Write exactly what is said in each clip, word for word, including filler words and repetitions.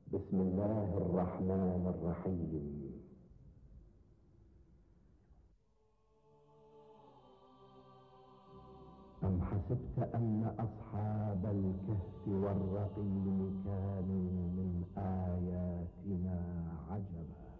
بسم الله الرحمن الرحيم. أم حسبت أن أصحاب الكهف والرقيم كانوا من آياتنا عجبا.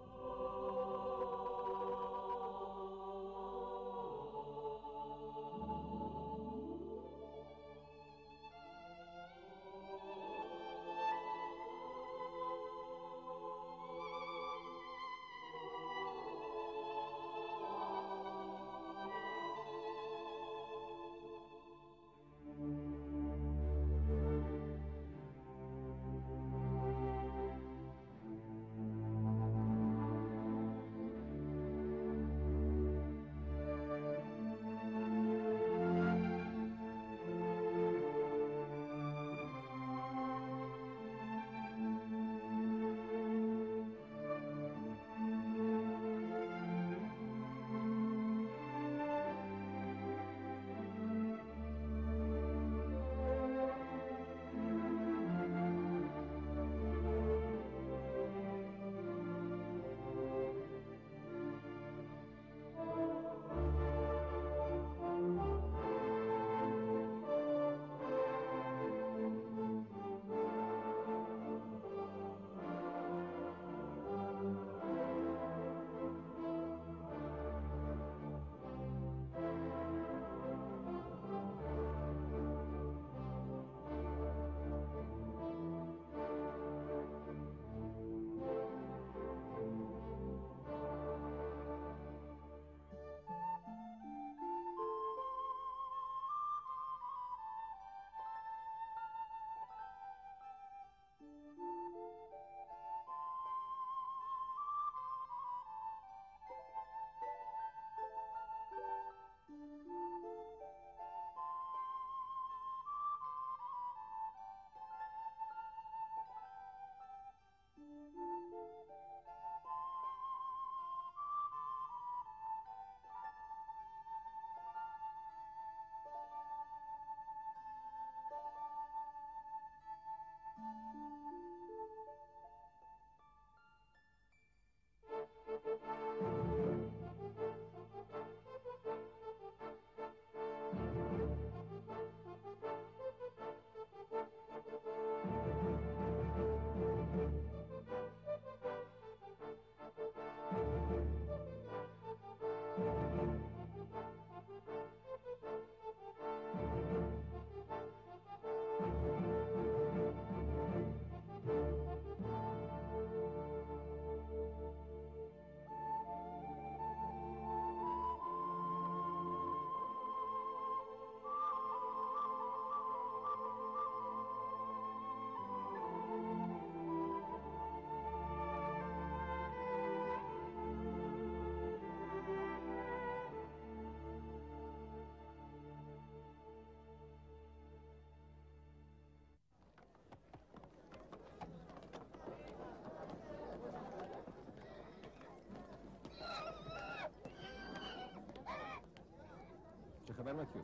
چه خبر ماتیوس؟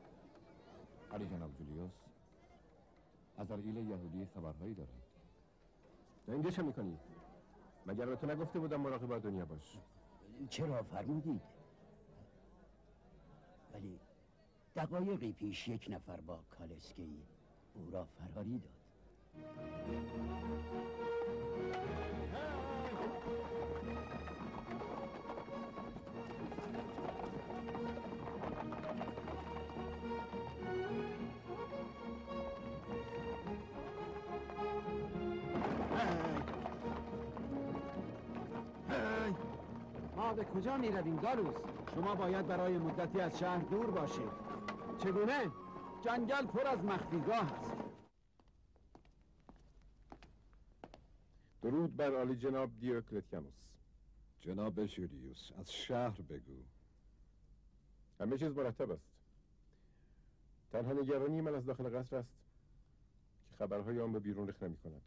آری جناب جولیوس، عزرائیل یهودی خبرهایی دارد. تو اینجا چه میکنی؟ مگر به تو نگفته بودم مراقب دنیا باش؟ چرا فرمودید؟ ولی دقایقی پیش یک نفر با کالسکی او را فراری داد. ما به کجا می رویم گالوس؟ شما باید برای مدتی از شهر دور باشید. چگونه؟ جنگل پر از مخفیگاه است. درود بر عالی جناب دیوکلتیانوس. جناب جولیوس، از شهر بگو. همه چیز مرتب است. تنها نگرانی من از داخل قصر است که خبرهای آن به بیرون رخ نمی کند.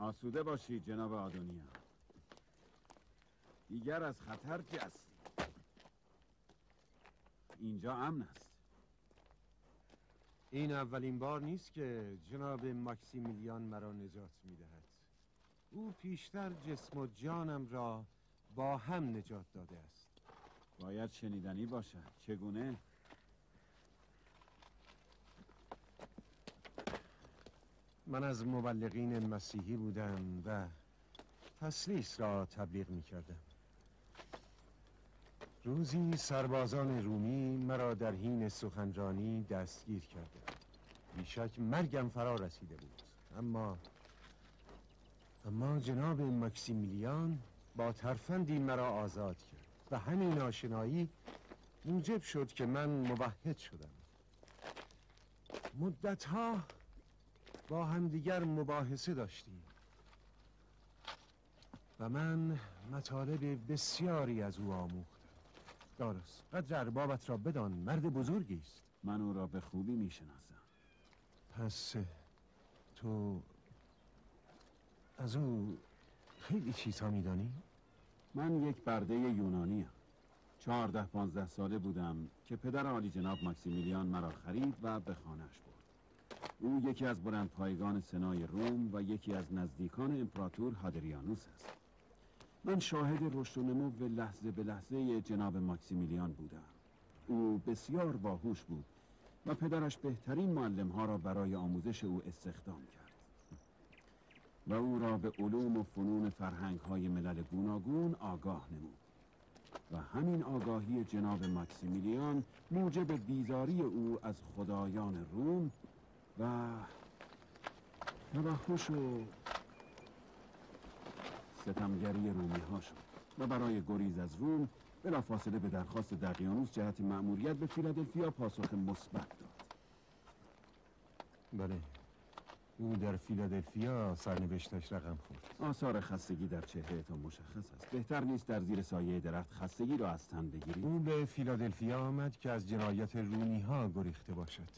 آسوده باشید جناب آدونیا. دیگر از خطر جستی. اینجا امن است. این اولین بار نیست که جناب ماکسیمیلیان مرا نجات میدهد. او پیشتر جسم و جانم را با هم نجات داده است. باید شنیدنی باشد. چگونه؟ من از مبلغین مسیحی بودم و تسلیس را تبلیغ می کردم. روزی سربازان رومی مرا در حین سخنرانی دستگیر کردند. بیشک مرگم فرا رسیده بود، اما اما جناب ماکسیمیلیان با ترفندی مرا آزاد کرد و همین آشنایی موجب شد که من موحد شدم. مدتها با همدیگر مباحثه داشتیم و من مطالب بسیاری از او آموختم. داروس، قدر اربابت را بدان، مرد بزرگی است. من او را به خوبی میشناسم. پس تو از او خیلی چیزها میدانی؟ من یک برده یونانی ام. چهارده پانزده ساله بودم که پدر عالی جناب ماکسیمیلیان مرا خرید و به خانه‌اش برد. او یکی از بلندپایگان سنای روم و یکی از نزدیکان امپراتور هادریانوس است. من شاهد رشد و نمو لحظه به لحظه جناب ماکسیمیلیان بودم. او بسیار باهوش بود و پدرش بهترین معلم‌ها را برای آموزش او استخدام کرد و او را به علوم و فنون فرهنگ‌های ملل گوناگون آگاه نمود و همین آگاهی جناب ماکسیمیلیان موجب بیزاری او از خدایان روم و توحش و ستمگری رومی ها شد و برای گریز از روم بلافاصله به درخواست دقیانوس جهت مأموریت به فیلادلفیا پاسخ مثبت داد. بله، او در فیلادلفیا سرنوشتش رقم خورد. آثار خستگی در چهره تا مشخص است. بهتر نیست در زیر سایه درخت خستگی را از تن بگیری؟ او به فیلادلفیا آمد که از جنایت رومی ها گریخته باشد،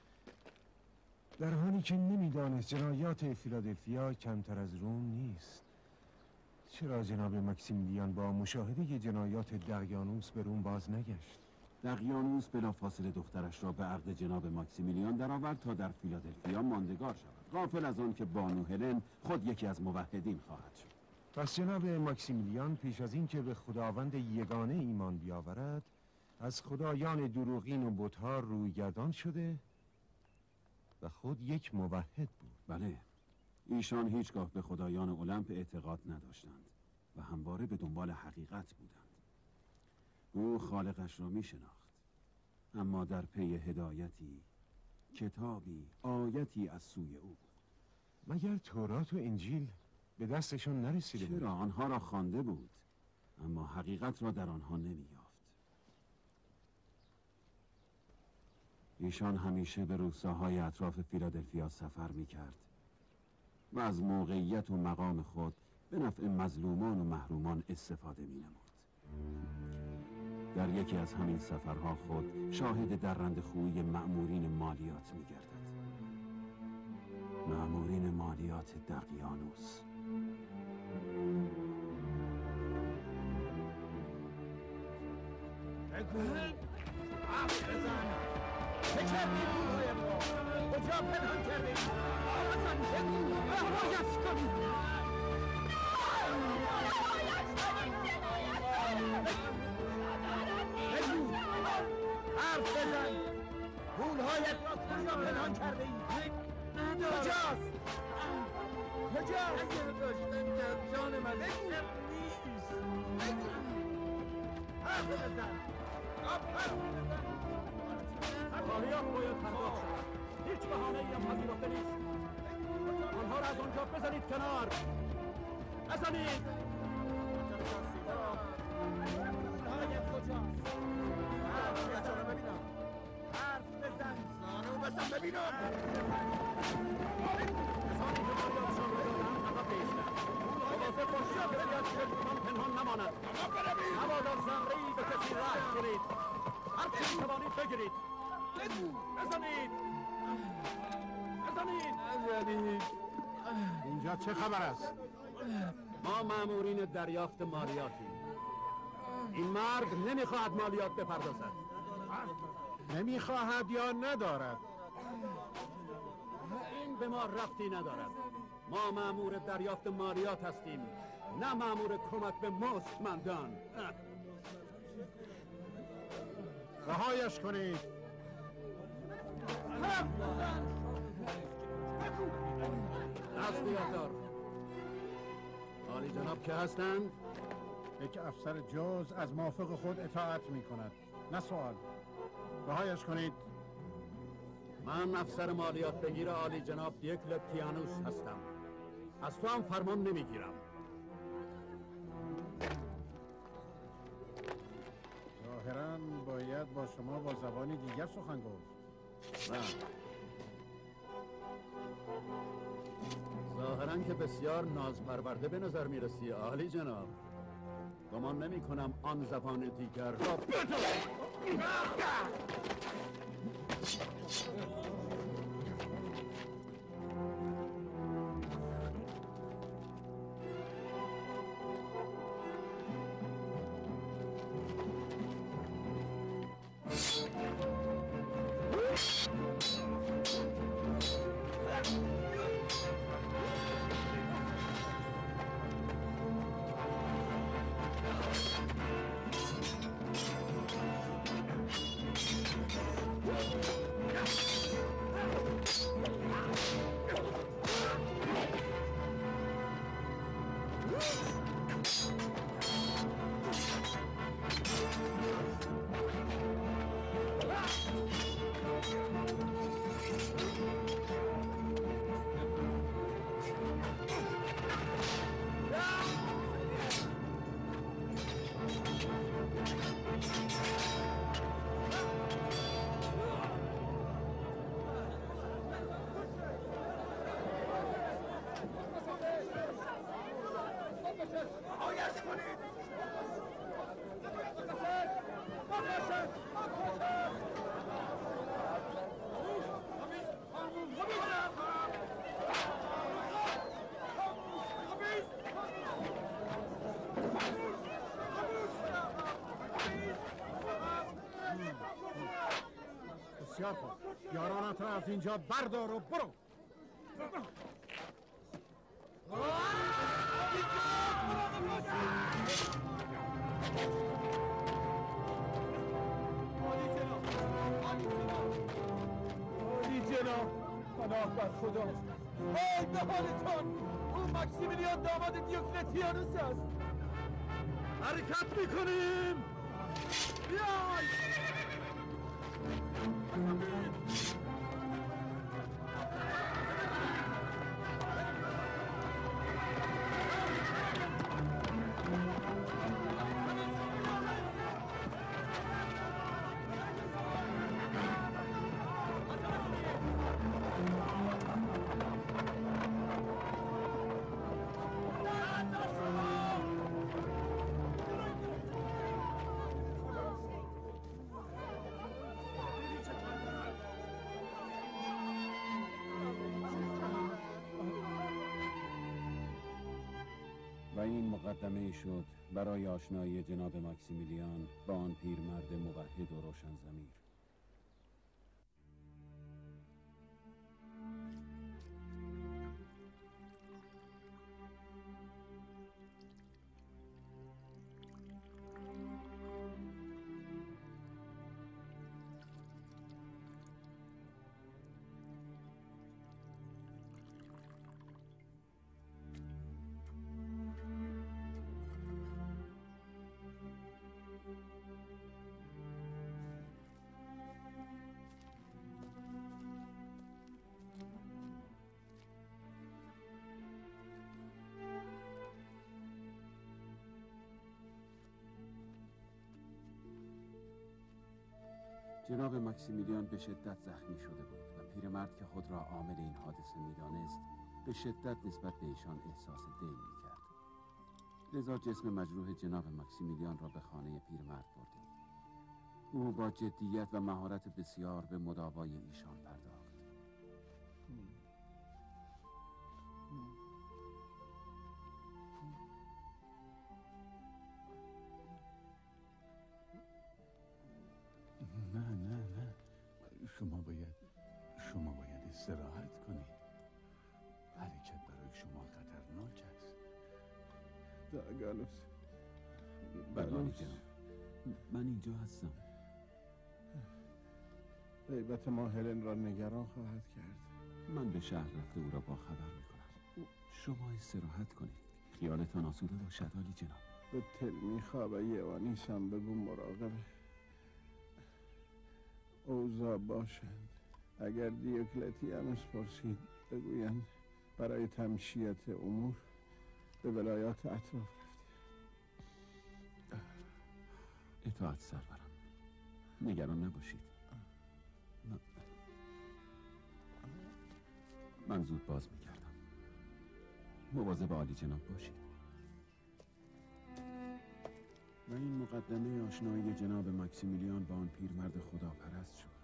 در حالی که نمیدانست جنایات فیلادلفیا کمتر از روم نیست. چرا جناب ماکسیمیلیان با مشاهده جنایات دقیانوس به روم باز نگشت؟ دقیانوس بلافاصله دخترش را به عقد جناب ماکسیمیلیان درآورد تا در فیلادلفیا ماندگار شود، غافل از آن که بانو هلن خود یکی از موحدین خواهد شد. پس جناب ماکسیمیلیان پیش از این که به خداوند یگانه ایمان بیاورد، از خدایان دروغین و بت‌ها رویگردان شده و خود یک موحد بود. بله، ایشان هیچگاه به خدایان المپ اعتقاد نداشتند و همواره به دنبال حقیقت بودند. او خالقش را می شناخت، اما در پی هدایتی، کتابی، آیتی از سوی او بود. مگر تورات و انجیل به دستشون نرسیده بود؟ چرا؟ آنها را خوانده بود، اما حقیقت را در آنها نمی یافت. ایشان همیشه به روستاهای اطراف فیلادلفیا سفر می کرد و از موقعیت و مقام خود به نفع مظلومان و محرومان استفاده می نمود. در یکی از همین سفرها خود شاهد درنده خوی مأمورین مالیات می گردد. مأمورین مالیات دقیانوس. بگو حرف بزن. چه کردی روزایم را؟ کجا پنهان کردی؟ بزن بگو رهایش کنی. بگو حرف بزن. پولهایت را کجا پنهان کرده ای؟ کجاست؟ کجاست؟ اگر داشتن که جان من نیست. بگو حرف بزن. حرف بزن. مالیات باید پرداخت شود. هیچ بهانه ای هم پذیرفته نیست. آنها را از آنجا بزنید کنار. بزنید. پولهایت کجاست؟ حرف بزن ببینم. حرف بزن. زانو بزن ببینم. کسانی که مالیاتشان را دادند عقب بایستند. مواظب باشید که کسی از شرطتان پنهان نماند. مبادا زمره‌ای به کسی رحم کنید. هر چی می‌توانید بگیرید. بگو بزنید. بزنید. نزنید. اینجا چه خبر است؟ ما مامورین دریافت مالیاتیم. این مرد نمیخواهد مالیات بپردازد. نمیخواهد یا ندارد؟ این به ما ربطی ندارد. ما مامور دریافت مالیات هستیم، نه مامور کمک به مستمندان. رهایش کنید. دست بیادار. عالی جناب که هستند؟ یک افسر جز از موافق خود اطاعت می کند، نه سوال. رهایش کنید. من افسر مالیات بگیر عالی جناب یک لپتیانوس هستم. از تو هم فرمان نمیگیرم. ظاهراً باید با شما با زبانی دیگر سخن گفت. نه. ظاهراً که بسیار نازپرورده به نظر میرسی عالی جناب. گمان نمی کنم آن زبان دیگر را بسیار خوب. یارانت را از اینجا بردار و برو. عالی جناب، پناه بر خداست. وای به حالتان، او مکسیمیلیان داماد دیوکلتیانوس است. حرکت میکنیم. بیای. و این مقدمه ای شد برای آشنایی جناب ماکسیمیلیان با آن پیرمرد موحد و روشن ضمیر. جناب ماکسیمیلیان به شدت زخمی شده بود و پیرمرد که خود را عامل این حادثه می‌دانست به شدت نسبت به ایشان احساس دین می‌کرد. لذا جسم مجروح جناب ماکسیمیلیان را به خانه پیرمرد بردیم. او با جدیت و مهارت بسیار به مداوای ایشان پرداخت. شما باید شما باید استراحت کنید. حرکت برای شما خطرناک است. داگالوس بله جناب، من اینجا هستم. غیبت ما هلن را نگران خواهد کرد. من به شهر رفته او را با خبر میکنم. شما استراحت کنید، خیالتان آسوده باشد عالی جناب. به تلمیخا و یوانیس هم بگو مراقب اوضاع باشند. اگر دیوکلتیانوس پرسید بگویند برای تمشیت امور به ولایات اطراف رفته. اطاعت سرورم، نگران نباشید. من, من زود باز میگردم. مواظب عالی جناب باشید. و این مقدمه آشنایی جناب ماکسیمیلیان با آن پیرمرد خداپرست شد.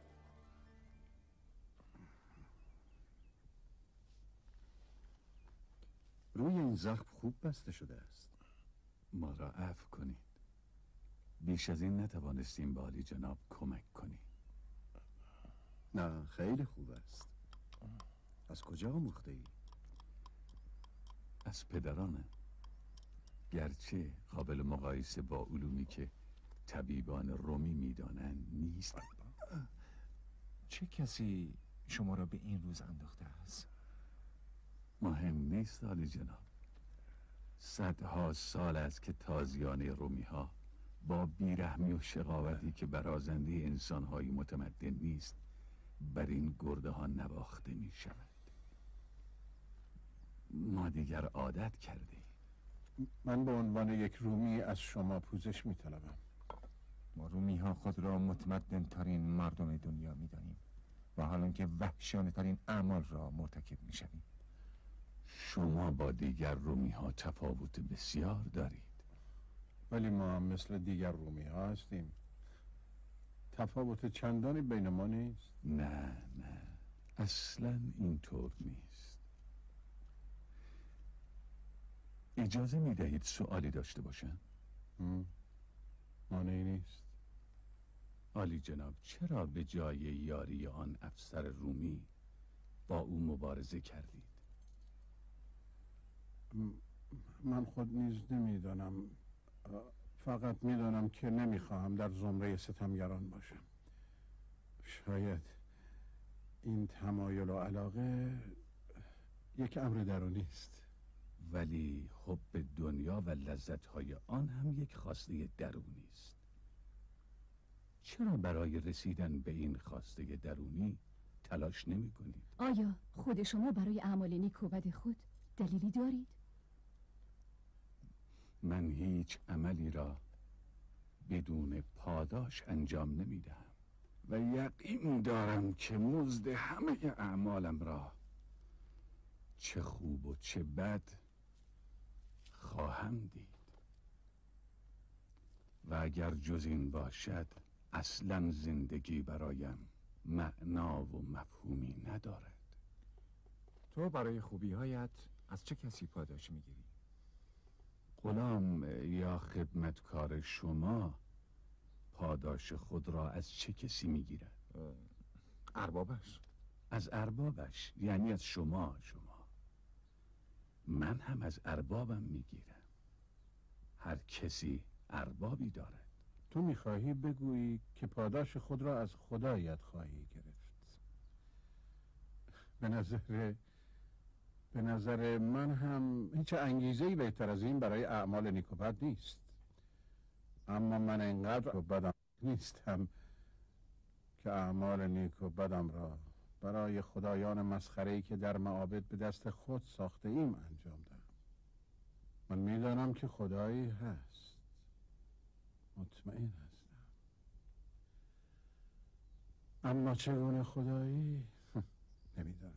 روی این زخم خوب بسته شده است. ما را عفو کنید. بیش از این نتوانستیم به عالی جناب کمک کنیم. نه خیلی خوب است. از کجا آموخته ای؟ از پدرانه. گرچه قابل مقایسه با علومی که طبیبان رومی میدانند نیست. چه کسی شما را به این روز انداخته است؟ مهم نیست عالی جناب. صدها سال است که تازیان رومی ها با بیرحمی و شقاوتی که برازنده انسانهایی متمدن نیست بر این گرده ها نواخته می شود. ما دیگر عادت کرده. من به عنوان یک رومی از شما پوزش می طلبم. ما رومی ها خود را متمدن ترین مردم دنیا می دانیم و حالا که وحشیانه ترین اعمال را مرتکب می شویم. شما با دیگر رومی ها تفاوت بسیار دارید. ولی ما هم مثل دیگر رومی ها هستیم. تفاوت چندانی بین ما نیست. نه نه اصلا اینطور نیست. اجازه می دهید سؤالی داشته باشم؟ مانعی نیست. عالی جناب، چرا به جای یاری آن افسر رومی با او مبارزه کردید؟ من خود نیز نمیدانم. فقط میدانم که نمیخواهم در زمره ستمگران باشم. شاید این تمایل و علاقه یک امر درونی است. ولی حب دنیا و لذت‌های آن هم یک خواسته درونی است. چرا برای رسیدن به این خواسته درونی تلاش نمی کنید؟ آیا خود شما برای اعمال نیک و بد خود دلیلی دارید؟ من هیچ عملی را بدون پاداش انجام نمی دهم و یقین دارم که مزد همه اعمالم را چه خوب و چه بد خواهم دید. و اگر جز این باشد اصلا زندگی برایم معنا و مفهومی ندارد. تو برای خوبی‌هایت از چه کسی پاداش میگیری؟ غلام یا خدمتکار شما پاداش خود را از چه کسی میگیرد؟ اربابش. از اربابش، یعنی از شما شما. من هم از اربابم میگیرم. هر کسی اربابی دارد. تو میخواهی بگویی که پاداش خود را از خدایت خواهی گرفت. به نظر به نظر من هم هیچ انگیزه‌ای بهتر از این برای اعمال نیک و بد نیست. اما من انقدر بدم نیستم که اعمال نیک و بدم را برای خدایان مسخره‌ای که در معابد به دست خود ساخته ایم انجام دهم. من میدانم که خدایی هست. مطمئن هستم. اما چگونه خدایی نمیدانم.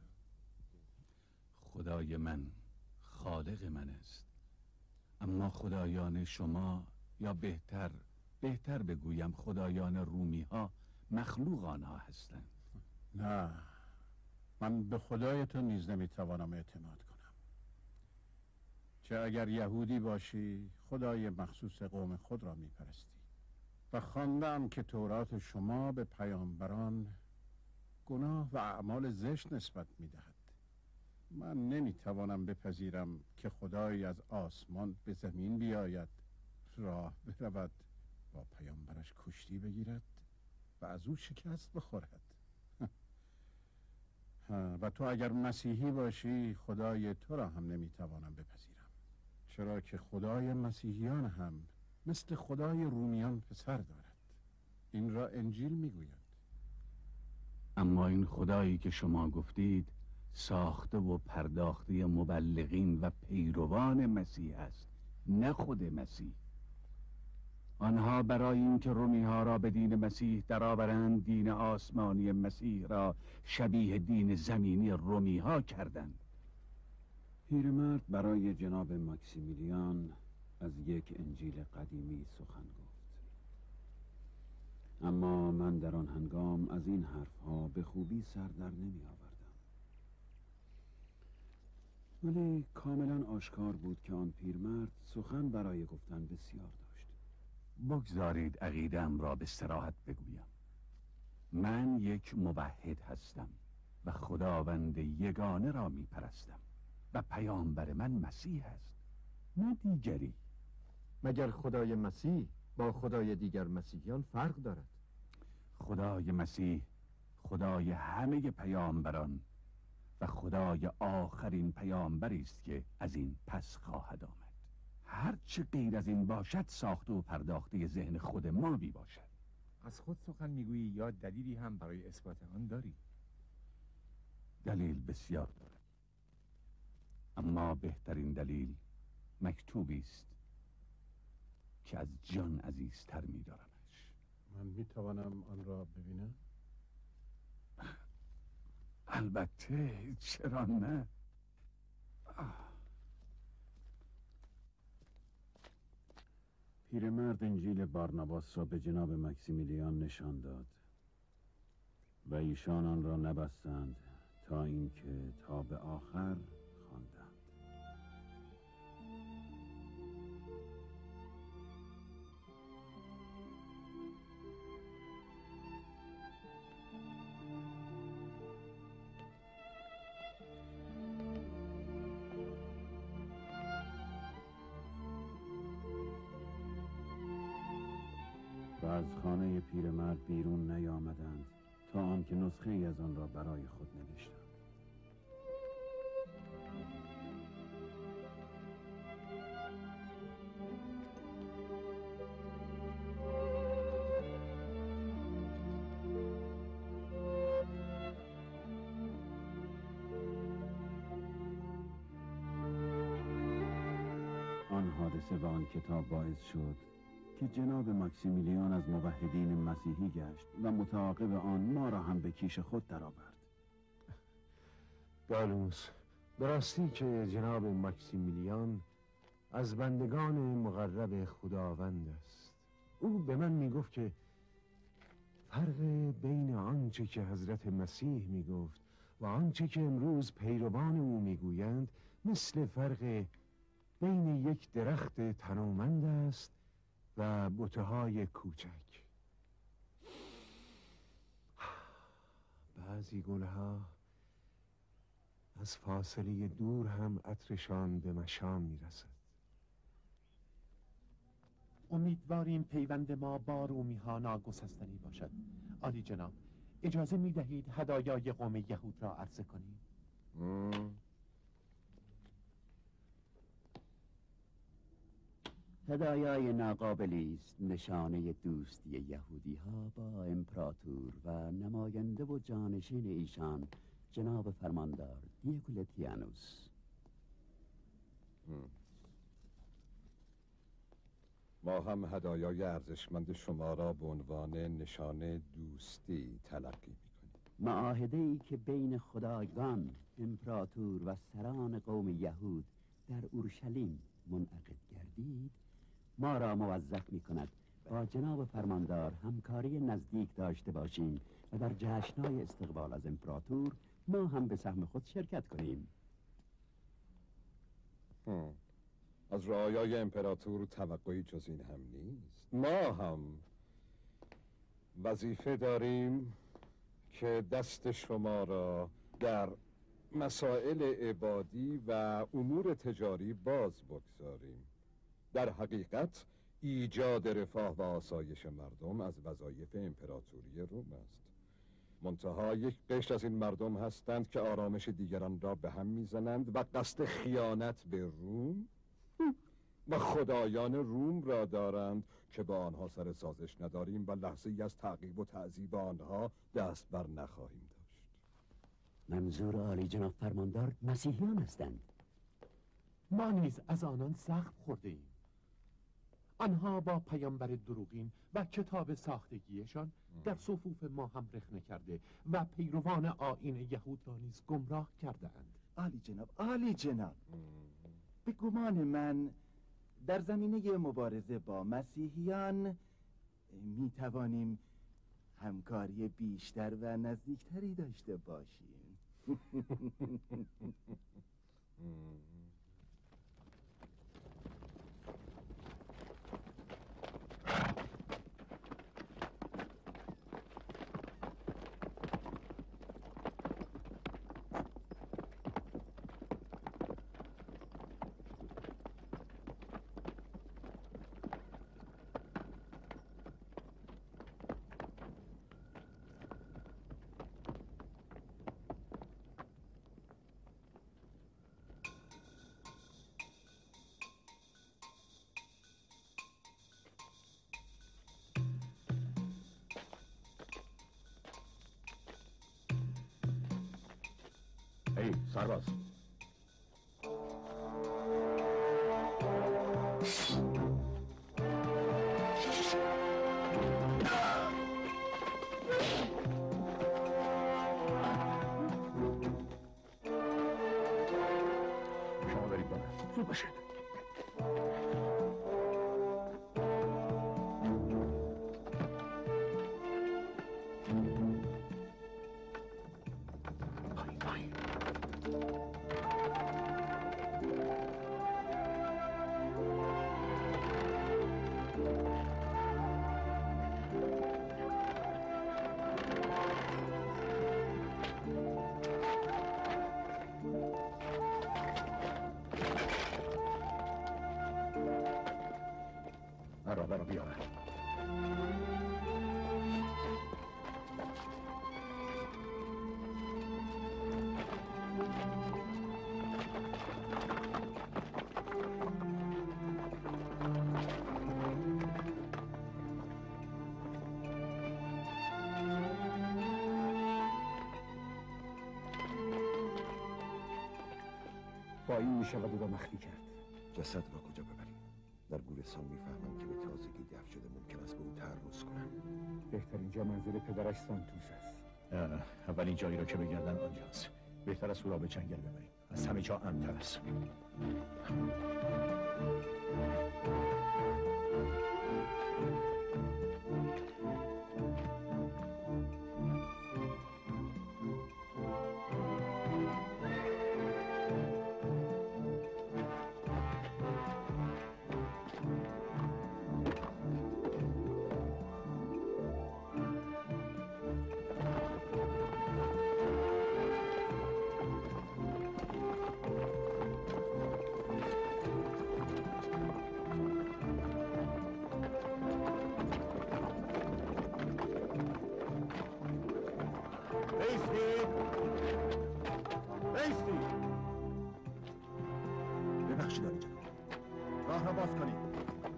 خدای من خالق من است، اما خدایان شما، یا بهتر بهتر بگویم خدایان رومی ها، مخلوق آنها هستند. نه، من به خدای تو نیز نمیتوانم اعتماد کنم. چه اگر یهودی باشی خدای مخصوص قوم خود را میپرستی و خواندم که تورات شما به پیامبران گناه و اعمال زشت نسبت می‌دهد. من نمی‌توانم بپذیرم که خدایی از آسمان به زمین بیاید، راه برود، با پیامبرش کشتی بگیرد و از او شکست بخورد. و تو اگر مسیحی باشی خدای تو را هم نمی‌توانم بپذیرم، چرا که خدای مسیحیان هم مثل خدای رومیان پسر دارد. این را انجیل میگوید. اما این خدایی که شما گفتید ساخته و پرداخته مبلغین و پیروان مسیح است، نه خود مسیح. آنها برای اینکه رومی ها را به دین مسیح درآورند، دین آسمانی مسیح را شبیه دین زمینی رومی ها کردند. پیرمرد برای جناب ماکسیمیلیان از یک انجیل قدیمی سخن گفت، اما من در آن هنگام از این حرفها به خوبی سر در نمی آوردم. ولی کاملا آشکار بود که آن پیرمرد سخن برای گفتن بسیار داشت. بگذارید عقیده‌ام را به صراحت بگویم. من یک موحد هستم و خداوند یگانه را می پرستم و پیامبر من مسیح است، نه دیگری. مگر خدای مسیح با خدای دیگر مسیحیان فرق دارد؟ خدای مسیح خدای همه پیامبران و خدای آخرین پیامبری است که از این پس خواهد آمد. هر چه غیر از این باشد ساخته و پرداخته ذهن خود ما می باشد. از خود سخن میگویی یا دلیلی هم برای اثبات آن داری؟ دلیل بسیار دارد، اما بهترین دلیل مکتوبی است که از جان عزیزتر می دارمش. من می توانم آن را ببینم؟ البته، چرا نه؟ پیرمرد انجیل بارناباس را به جناب مکسیمیلیان نشان داد و ایشان آن را نبستند تا اینکه تا به آخر خواندند. و از خانه پیرمرد بیرون نیامدند تا آنکه نسخه ای از آن را برای خود نوشتند. آن حادثه و آن کتاب باعث شد که جناب ماکسیمیلیان از موحدین مسیحی گشت و متعاقب آن ما را هم به کیش خود درآورد. گالوس، به راستی که جناب ماکسیمیلیان از بندگان مقرب خداوند است. او به من میگفت که فرق بین آنچه که حضرت مسیح میگفت و آنچه که امروز پیروان او میگویند مثل فرق بین یک درخت تنومند است و بوته‌های کوچک. بعضی گلها از فاصله دور هم عطرشان به مشام میرسد. امیدواریم پیوند ما با رومی ها ناگسستنی باشد. عالی جناب، اجازه می دهید هدایای قوم یهود را عرضه کنیم؟ هدایای ناقابلی است، نشانه دوستی یهودی ها با امپراتور و نماینده و جانشین ایشان جناب فرماندار دیوکلتیانوس. ما هم هدایای ارزشمند شما را به عنوان نشانه دوستی تلقی می‌کنیم. معاهده‌ای که بین خدایگان، امپراتور و سران قوم یهود در اورشلیم منعقد گردید ما را موظف می‌کند با جناب فرماندار همکاری نزدیک داشته باشیم و در جشن‌های استقبال از امپراتور ما هم به سهم خود شرکت کنیم. هم. از رعایای امپراتور توقعی جز این هم نیست. ما هم وظیفه داریم که دست شما را در مسائل عبادی و امور تجاری باز بگذاریم. در حقیقت ایجاد رفاه و آسایش مردم از وظایف امپراتوری روم است. منتها یک قشر از این مردم هستند که آرامش دیگران را به هم میزنند و قصد خیانت به روم و خدایان روم را دارند که با آنها سر سازش نداریم و لحظه ای از تعقیب و تعذیب آنها دست بر نخواهیم داشت. منظور عالی جناب فرماندار مسیحیان هستند. ما نیز از آنان سخت خورده ایم. آنها با پیامبر دروغین و کتاب ساختگیشان در صفوف ما هم رخنه کرده و پیروان آیین یهود را نیز گمراه کرده اند. عالی جناب، عالی جناب، به گمان من در زمینه مبارزه با مسیحیان می توانیم همکاری بیشتر و نزدیکتری داشته باشیم. ای سرباز، شما برید بالا. زود باشید. برادر رو بیاره. با این میشه و رو مخفی کرد. جسد را کجا ببریم؟ در گورستان میفهمم که به تازگی دفن شده، ممکن است به او تعرض کنم. بهترین جا منزل پدرش سانتوس است. اولین جایی را که بگردن آنجاست. بهتر است او را به چنگل ببریم. از همه جا امن‌تر است. ببخشید آلی جناب، راه را باز کنید.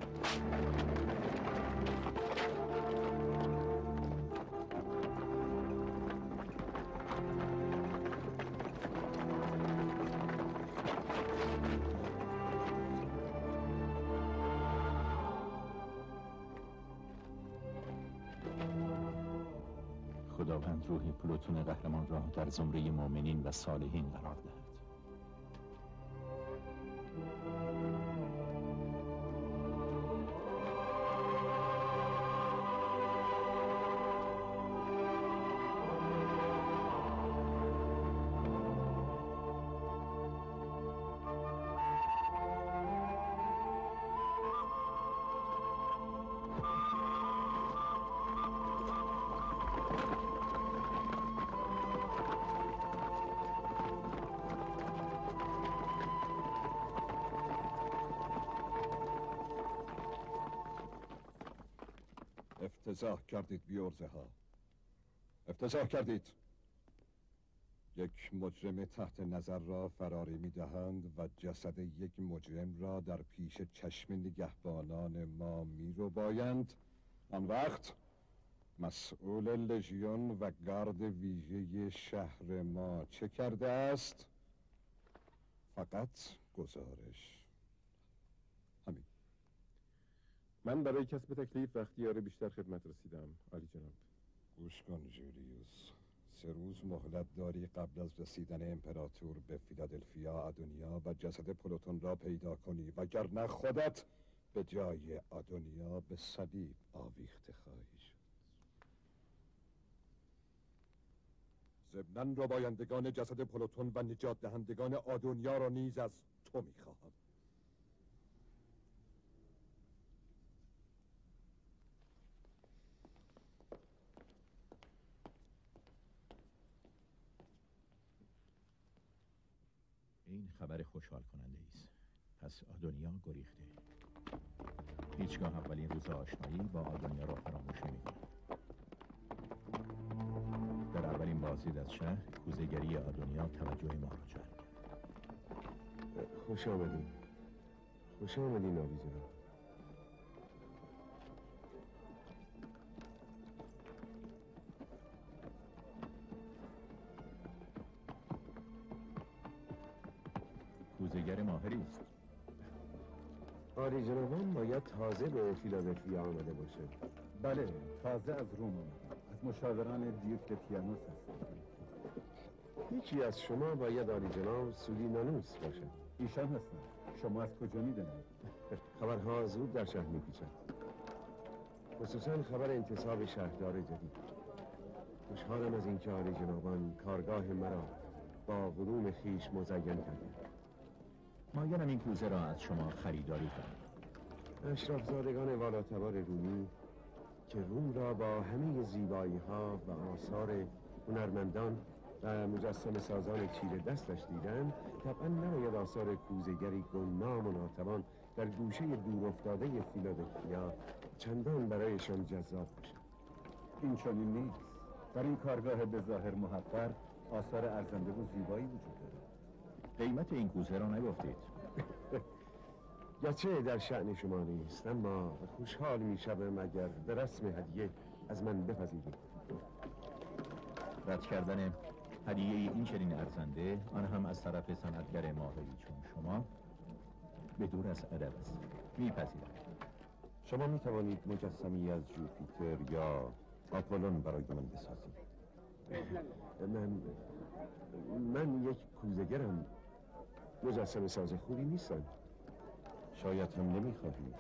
خداوند روح پلوتون قهرمان را در زمره مؤمنین و صالحین قرار دهد. افتضاح کردید بیورزه ها، افتضاح کردید. یک مجرم تحت نظر را فراری می دهند و جسد یک مجرم را در پیش چشم نگهبانان ما می رو بایند. آن وقت مسئول لژیون و گارد ویژه شهر ما چه کرده است؟ فقط گزارش. همین. من برای کسب تکلیف و اختیار بیشتر خدمت رسیدم، عالی جناب. گوش کن جولیوس، سه روز مهلت داری قبل از رسیدن امپراتور به فیلادلفیا آدونیا و جسد پلوتون را پیدا کنی، وگرنه خودت به جای آدونیا به صلیب آویخته خواهی شد. ضمناً ربایندگان جسد پلوتون و نجات دهندگان آدونیا را نیز از تو میخواهم. این خبر خوشحال کننده است. پس آدونیا گریخته. هیچگاه اولین روز آشنایی با آدونیا را فراموش نمی‌کنم. در اولین بازدید از شهر، کوزه‌گری آدونیا توجه ما را جلب کرد. خوش آمدین. خوش آمدین عالی جناب. کوزه‌گر ماهری است. عالی جنابان باید تازه به فیلادلفیا آمده باشه. بله، تازه از روم آمدم. از مشاوران دیوک پیانوس هستم. یکی از شما باید عالی جناب سولینانوس باشه. ایشان هستم. شما از کجا می‌دانید؟ خبرها زود در شهر می‌پیچد. خصوصا خبر انتصاب شهردار جدید. خوشحالم از اینکه عالی جنابان کارگاه مرا با علوم خیش مزین کردید. مایلم این کوزه را از شما خریداری کنم. اشرافزادگان والاتبار رومی که روم را با همه زیبایی ها و آثار هنرمندان و مجسم سازان چیره دستش دیدن، طبعا نباید آثار کوزه‌گری گمنام و ناتوان در گوشه دور افتاده فیلادلفیا چندان برایشان جذاب باشد. این چنین نیست. در این کارگاه به ظاهر محقر آثار ارزنده و زیبایی وجود دارد. قیمت این کوزه را نگفتید. گرچه در شأن شما نیست، اما خوشحال میشوم اگر به رسم هدیه از من بپذیرید. رد کردن هدیه این چنین ارزنده، آن هم از طرف صنعتگر ماهری چون شما، به دور از ادب است. میپذیرم. شما میتوانید مجسمی از جوپیتر یا آپولون برای من بسازید. من من یک کوزه‌گرم. مجسم ساز خوبی نیستم. شاید هم نمیخواهید.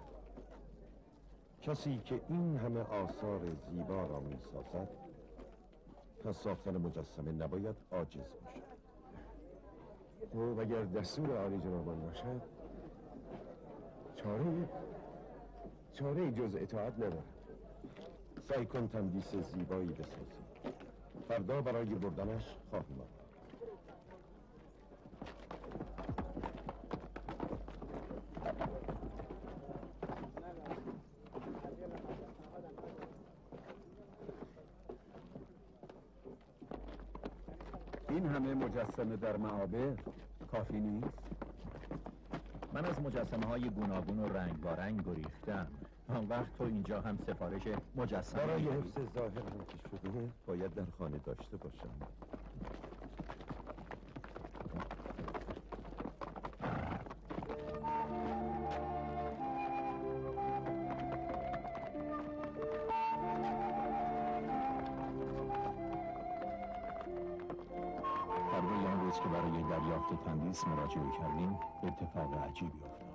کسی که این همه آثار زیبا را میسازد پس ساختن مجسمه نباید عاجز باشد. خب اگر دستور عالی جنابان باشد، چاره چاره جز اطاعت ندارد. سعی کن تندیس زیبایی بسازی. فردا برای بردنش خواهیم آمد. این همه مجسمه در معابر کافی نیست؟ من از مجسمه های گوناگون و رنگ با رنگ گریختم. آن وقت تو اینجا هم سفارش مجسمه برای حفظ ظاهر هم که شده باید در خانه داشته باشم. فردای آن روز که برای دریافت تندیس مراجعه کردیم، اتفاق عجیبی افتاد.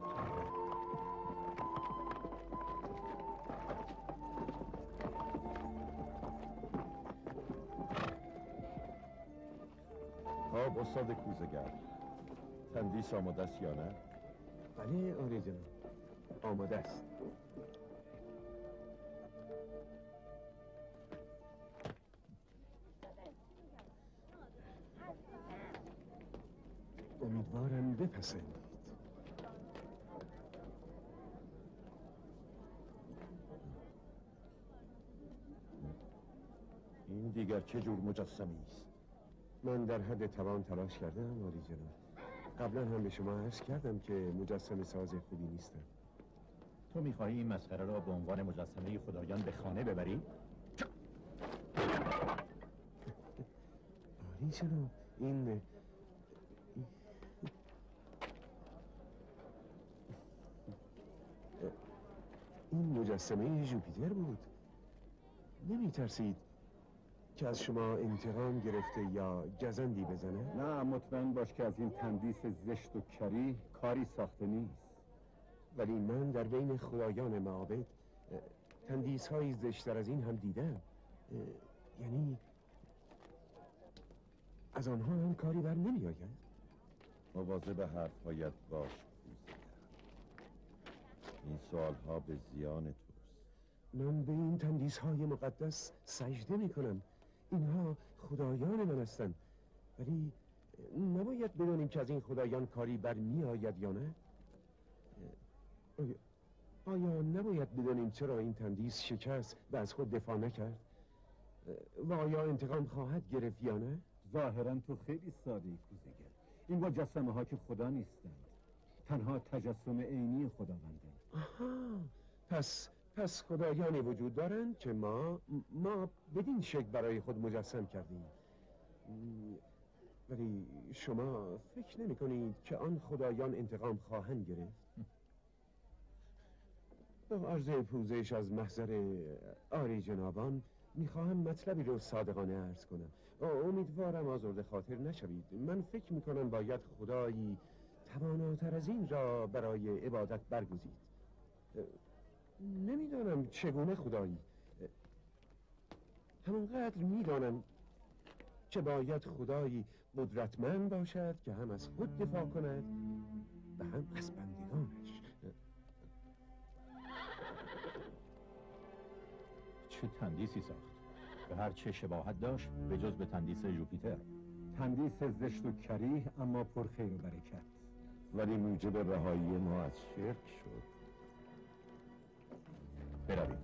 خب استاد کوزه‌گر، تندیس آماده است یا نه؟ بله عالی جناب، آماده است. امیدوارم بپسندید. دیگر چه جور مجسمی است؟ من در حد توان تلاش کردم عالی جناب. قبلا هم به شما عرض کردم که مجسمه ساز خوبی نیستم. تو میخواهی این مسخره را به عنوان مجسمه خدایان به خانه ببری؟ عالی جناب، این این مجسمه ژوپیتر بود. نمی ترسید که از شما انتقام گرفته یا گزندی بزنه؟ نه، مطمئن باش که از این تندیس زشت و کری کاری ساخته نیست. ولی من در بین خدایان معابد تندیس های زشتر از این هم دیدم. یعنی از آنها هم کاری بر نمی آید. مواظب حرفهایت باش پوزگر. این سوالها به زیان توست. من به این تندیس های مقدس سجده می کنم. اینها خدایان من هستند. ولی نباید بدانیم که از این خدایان کاری بر می آید یا نه؟ آیا, آیا نباید بدانیم چرا این تندیس شکست و از خود دفاع نکرد؟ و آیا انتقام خواهد گرفت یا نه؟ ظاهرا تو خیلی ساده ای کوزگر. این مجسمه ها که خدا نیستند، تنها تجسم عینی خداوندند. آها، پس پس خدایانی وجود دارند که ما ما بدین شکل برای خود مجسم کردیم. ولی شما فکر نمی کنید که آن خدایان انتقام خواهند گرفت؟ با عرض پوزش از محضر عالی جنابان میخواهم مطلبی رو صادقانه عرض کنم. امیدوارم آزرده خاطر نشوید. من فکر میکنم باید خدایی تواناتر از این را برای عبادت برگزید. نمیدانم چگونه خدایی. همانقدر میدانم که باید خدایی قدرتمند باشد که هم از خود دفاع کند و هم از بندگانش. چه تندیسی ساخت؟ به هر چه شباهت داشت به جز به تندیس ژوپیتر. تندیس زشت و کریه اما پر خیر و برکت. ولی موجب رهایی ما از شرک شد. برویم.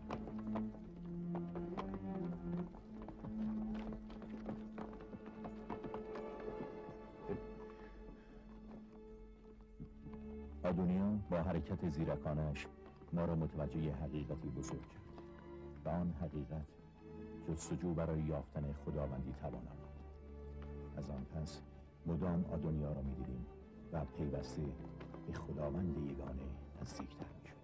آدونیا با حرکت زیرکانش ما را متوجه حقیقتی بزرگ کرد و آن حقیقت جستجو برای یافتن خداوندی توانا بود. از آن پس مدام آدونیا را می‌دیدیم و پیوسته به خداوند یگانه نزدیک‌تر می‌شدیم.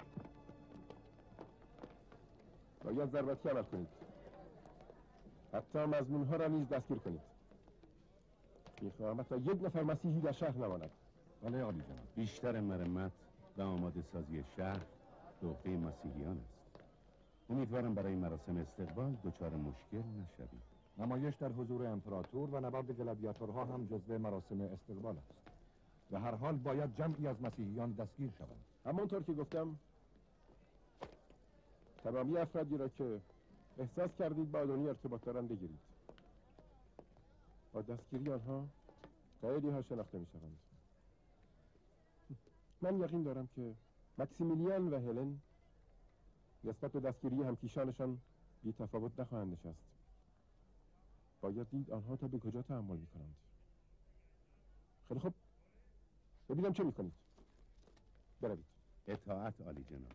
باید ضربتی عمل کنید. حتی مظنون‌ها را نیز دستگیر کنید. می‌خواهم حتی یک نفر مسیحی در شهر نماند. بله عالی جناب. بیشتر مرمت و آماده سازی شهر به عهده مسیحیان است. امیدوارم برای مراسم استقبال دچار مشکل نشوید. نمایش در حضور امپراتور و نبرد گلادیاتورها هم جزو مراسم استقبال است. به هر حال باید جمعی از مسیحیان دستگیر شوند. همانطور که گفتم تمامی افرادی را که احساس کردید با آدونی ارتباط دارند بگیرید. با دستگیری آنها خیلی ها شناخته می شوند. من یقین دارم که مکسیمیلیان و هلن نسبت به دستگیری همکیشانشان بی تفاوت نخواهند نشست. باید دید آنها تا به کجا تحمل می کنند. خیلی خوب، ببینم چه می کنید. بروید. اطاعت عالی جناب.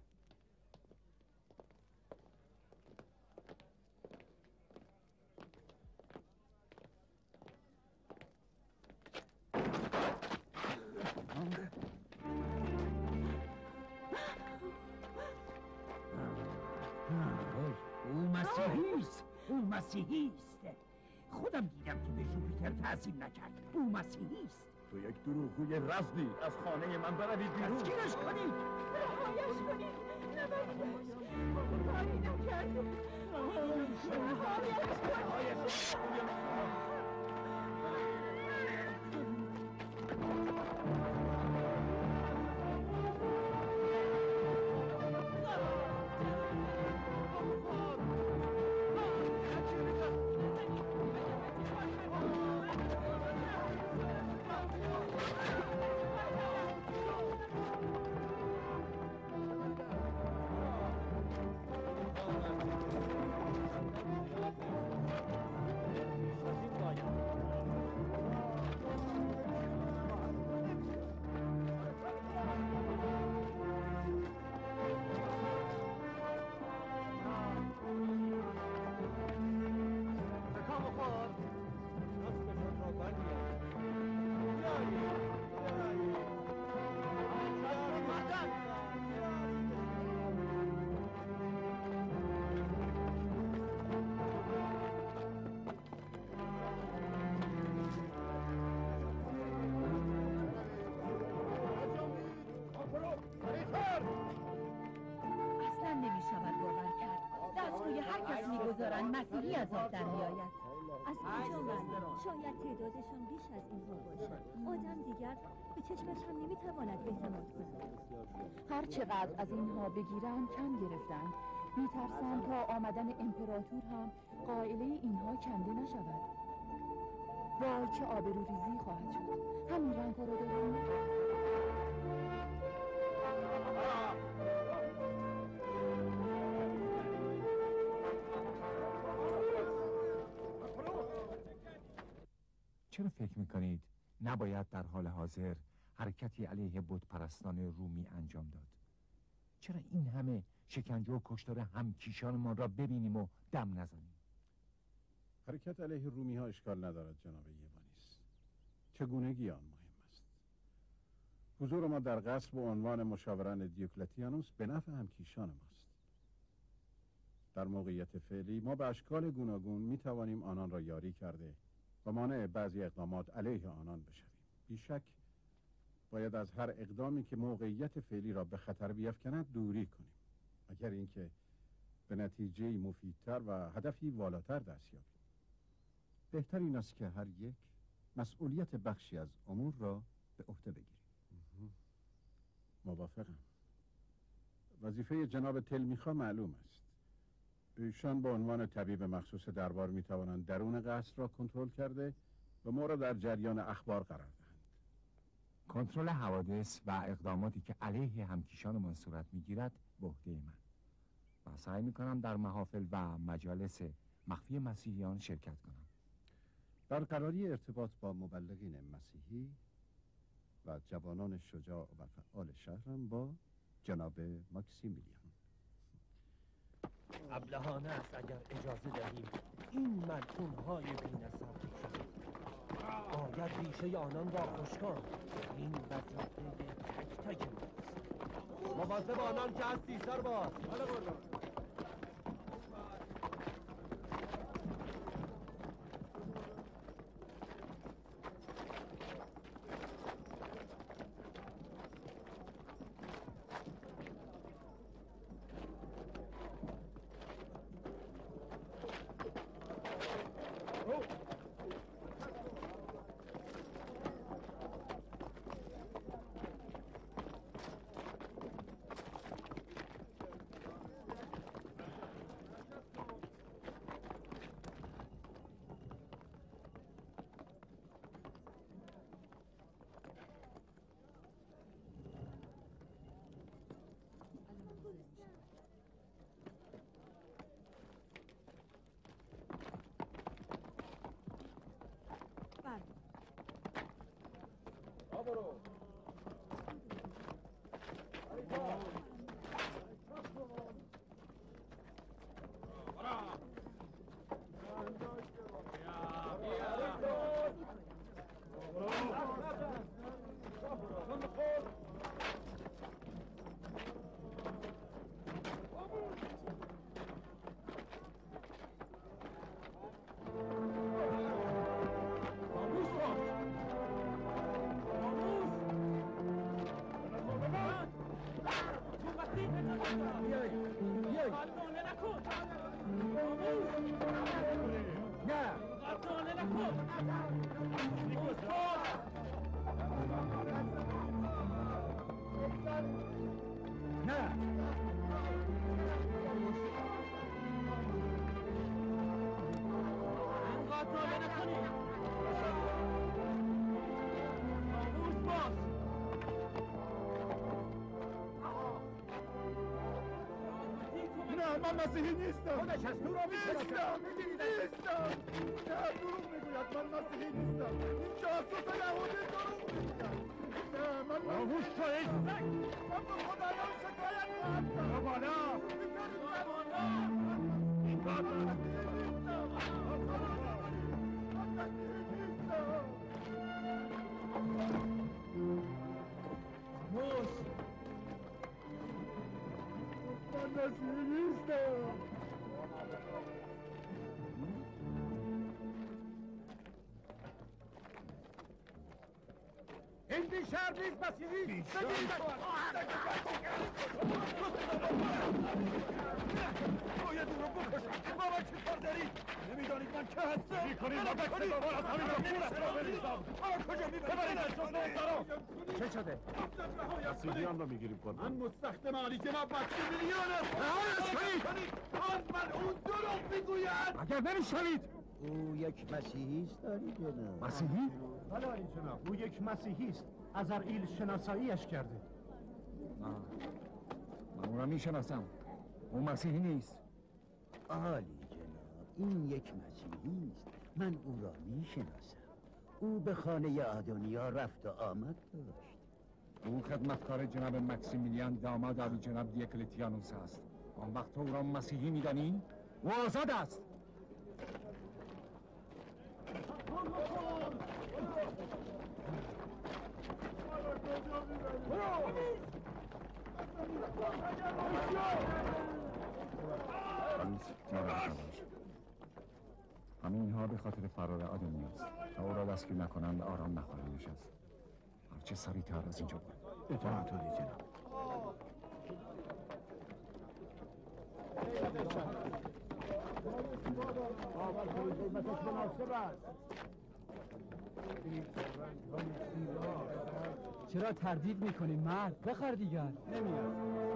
او مسیحیست. او مسیحیست. خودم دیدم که به ژوپیتر تعظیم نکرد. او مسیحیست. تو یک دروغگوی رزلی. از خانه من بروید بیرون. دستگیرش کنید. رهایش کنید. نبریدش. او کاری نکرده. رهایش کنید. بگذارن مسیحی از آب در میآید. از کجا معلوم؟ شاید تعدادشان بیش از اینها باشد. آدم دیگر به چشمش هم نمیتواند اعتماد کند. هر چقدر از اینها بگیرن کم گرفتن. میترسم تا آمدن امپراتور هم قائله اینها کنده نشود. وای چه آبروریزی خواهد شد. همین رنگ رو داریم. چرا فکر میکنید نباید در حال حاضر حرکتی علیه بتپرستان رومی انجام داد؟ چرا این همه شکنجه و کشتار همکیشانمان را ببینیم و دم نزنیم؟ حرکت علیه رومی ها اشکال ندارد جناب یوانیس. چگونگی آن مهم است. حضور ما در قصر به عنوان مشاوران دیوکلتیانوس به نفع همکیشان ماست. در موقعیت فعلی ما به اشکال گوناگون می توانیم آنان را یاری کرده و مانع بعضی اقدامات علیه آنان بشویم. بیشک باید از هر اقدامی که موقعیت فعلی را به خطر بیفکند دوری کنیم، اگر اینکه به نتیجه مفیدتر و هدفی والاتر دست یابیم. بهتر این است که هر یک مسئولیت بخشی از امور را به عهده بگیریم. موافقم. وظیفه جناب تلمیخا معلوم است. ایشان به عنوان طبیب مخصوص دربار می توانند درون قصر را کنترل کرده و ما را در جریان اخبار قرار دهند. کنترل حوادث و اقداماتی که علیه همکیشانمان صورت میگیرد به عهده من و سعی میکنم در محافل و مجالس مخفی مسیحیان شرکت کنم. برقراری ارتباط با مبلغین مسیحی و جوانان شجاع و فعال شهرم با جناب ماکسیمیلیان. ابلهانه است اگر اجازه دهیم این ملعون‌های بی‌نسب باید ریشه آنان را خشکان. این وظیفه تک تک ماست. مواظب آنان که هستی سرباز. حالا برو. من مسیحی نیستم. خودش از تو را میشناسم. نیستم. نه دروغ میگوید. من مسیحی نیستم. این جاسوس یهودی دروغ میگوید. نه من باهوش تو ای سگ. من به خدایان شکایت خواهم کرد. برو بالا. برو بالا. این کار من مسیحی نیستم. من مسیحی نیستم. موش. من مسیحی نیستم. این بیشرم نیست مسیحی. بیشرم باید اون رو بکشم. بابا چی کار کنید من که هستم میکنید ما بکنید بابا از همین رفت را بریزم کجا میبرید چه شده؟ مسیحیان رو میگیریم قربان. من مستخدم عالی جناب مکسیمیلیانم رعایت کنید از من اون دروغ میگوید اگر نمیشنوید او یک مسیحی است عالی جناب. مسیحی؟ بله عالی جناب او یک مسیحی است. عزرائیل شناساییش کرده. من او را میشناسم. او مسیحی نیست. عالی جناب این یک مسیحی است. من او را میشناسم. او به خانه آدونیا رفت و آمد داشت. او خدمتکار جناب مکسیمیلیان داماد عالی جناب دیوکلتیانوس است. آن وقت او را مسیحی میدانی؟ او آزاد است. همین ها به خاطر فرار آدونیاست. تا او را دستگیر نکنند آرام نخواهد نشست. هرچه سریعتر از اینجا برد. اطاعت عالی جناب. چرا تردید میکنی مرد؟ بخر دیگر. نمیاد.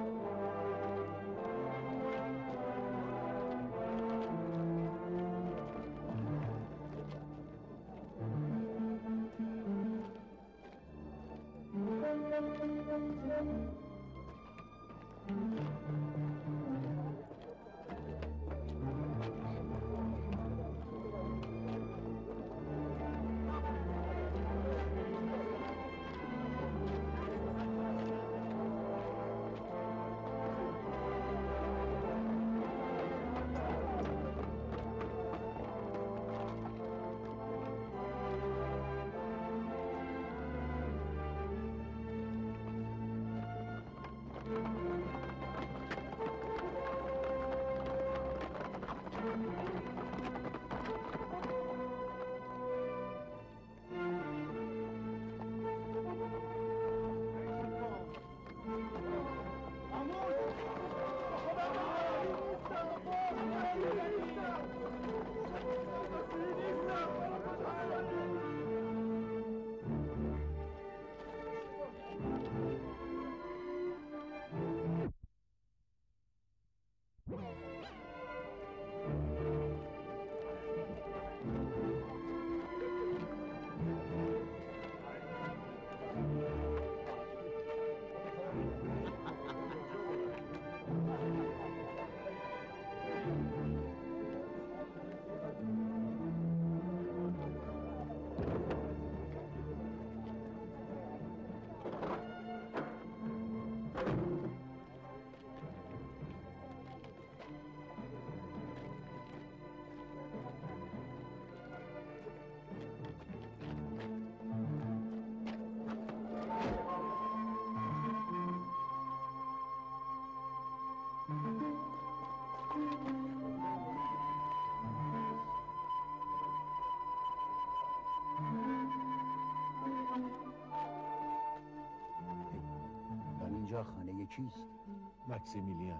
اینجا خانه کیست؟ مکسیمیلیان.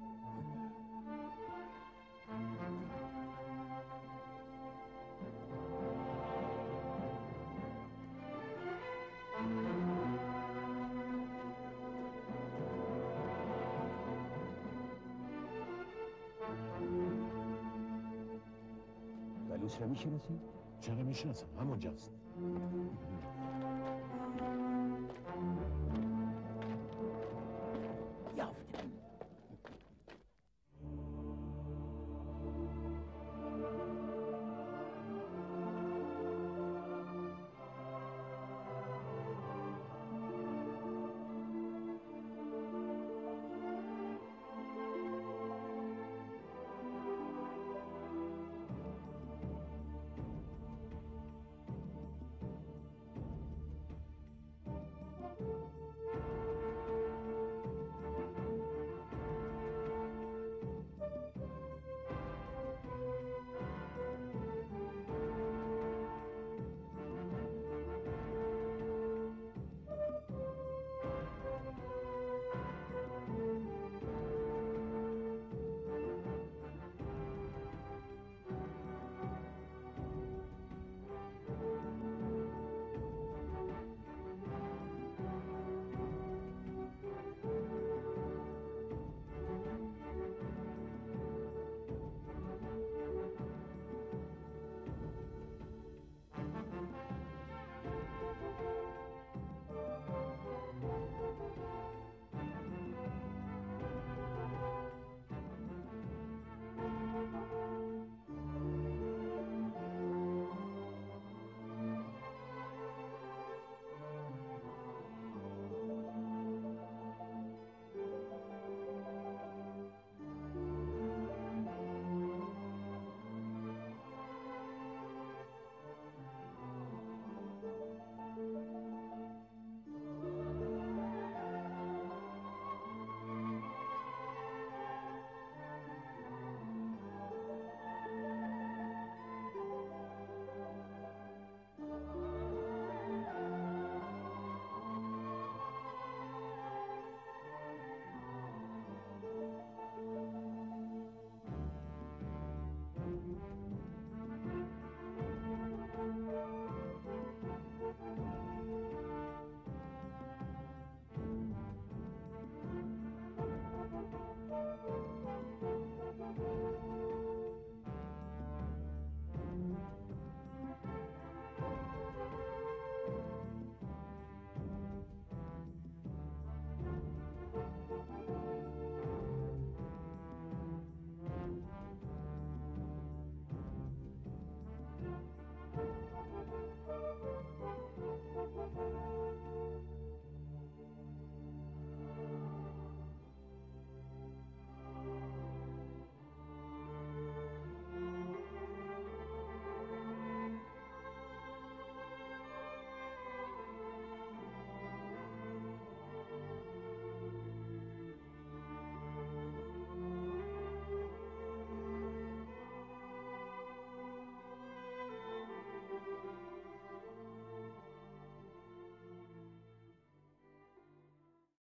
گلوس را میشناسی؟ چرا میشناسم؟ همونجاست. یافتم.